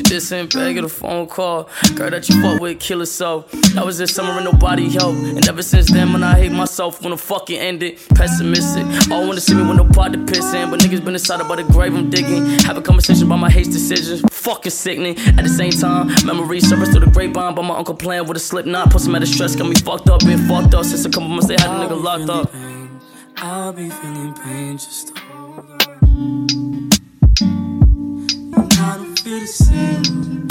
this and beg of a phone call. Girl that you fuck with, kill herself. That was this summer and nobody helped. And ever since then, man, I hate myself when the fucking ended. Pessimistic, all wanna see me with no pot to piss in. But niggas been inside about the grave I'm digging. Have a conversation about my hate decisions. Fucking sickening. At the same time, memories surface through the grapevine. But my uncle playing with a slip knot. Put some out of stress, got me fucked up, been fucked up. Since a couple months they had a nigga locked up. I'll be feeling pain, just hold on. And I don't feel the same.